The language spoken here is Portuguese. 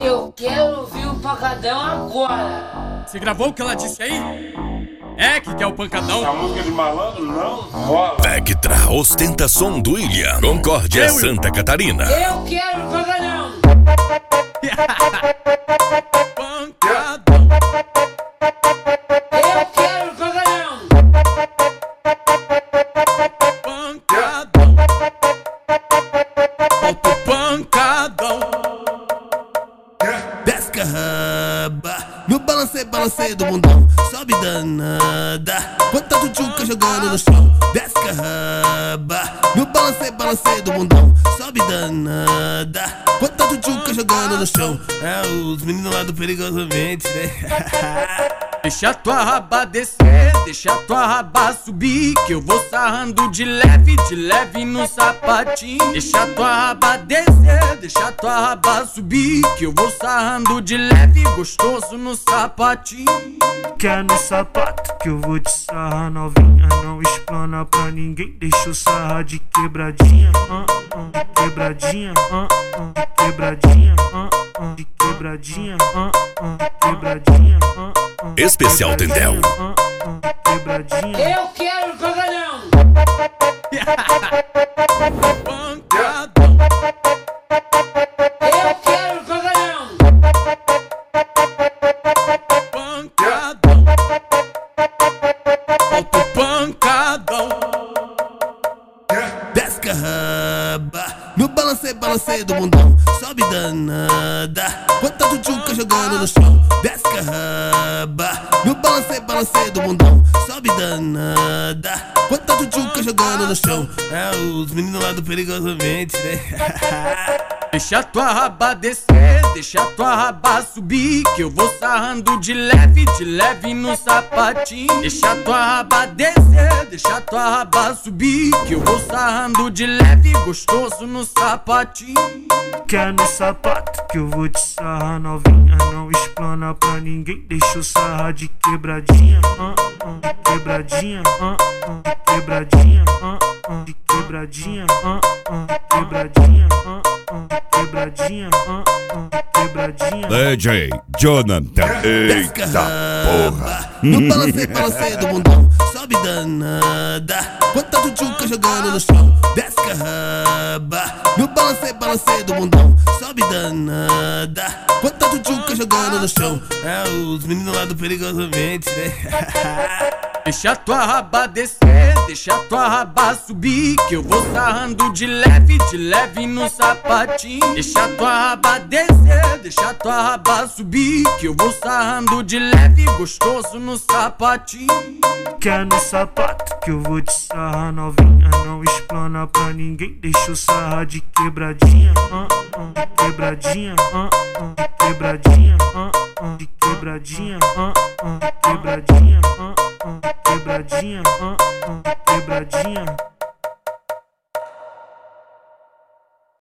Eu quero ouvir o pancadão agora. Você gravou o que ela disse aí? É que quer o pancadão? A música de malandro não rola. Vectra ostenta som do William. Concórdia, Santa Catarina. Eu quero o pancadão. Pancadão. Eu quero o pancadão. Pancadão. Solta o pancadão. Desce a raba no balanceio do mundão. Sobe danada, bota tchutchuca jogando no chão. Desce a raba no balanceio do mundão. Sobe danada, bota tchutchuca jogando no chão. É os meninos lá do Perigosamente, né? Deixa tua raba descer, deixa tua raba subir, que eu vou sarrando de leve no sapatinho. Deixa tua raba descer, deixa tua raba subir, que eu vou sarrando de leve, gostoso no sapatinho. Quer no sapato que eu vou te sarrar novinha. Não explana pra ninguém, deixa eu sarrar de quebradinha, de quebradinha, de quebradinha, de quebradinha, de quebradinha. Especial Tendel. Quebradinha. Eu quero o pancadão. Pancadão. Eu quero o pancadão. Pancadão. Solta o pancadão. Desce a raba no balanceio do mundão. Sobe danada, bota tchutchuca jogando no chão. Desce a raba no balanceio do mundão. Sobe danada, bota tchutchuca jogando no chão. É os meninos lá do Perigosamente, né? Deixa tua raba descer, deixa tua raba subir, que eu vou sarrando de leve no sapatinho. Deixa tua raba descer, deixa tua raba subir, que eu vou sarrando de leve, gostoso no sapatinho. Quer no sapato que eu vou te sarrar novinha. Não explana pra ninguém, deixa eu sarrar de quebradinha, de quebradinha, de quebradinha, de quebradinha, de quebradinha, de quebradinha, de quebradinha. DJ Jonathan. Eita porra. No balanceio do mundão. Sobe danada, bota tchutchuca jogando no chão. Desce a raba no balanceio do mundão. Sobe danada, bota tchutchuca jogando no chão. É os meninos lá do Perigosamente, né? Deixa tua raba descer, deixa tua raba subir, que eu vou sarrando de leve no sapatinho. Deixa tua raba descer, deixa tua raba subir, que eu vou sarrando de leve, gostoso no sapatinho. Quer no sapato que eu vou te sarrar novinha. Não explana pra ninguém, deixa eu sarrar de quebradinha, de quebradinha, de quebradinha, de quebradinha, de quebradinha, de quebradinha, de quebradinha.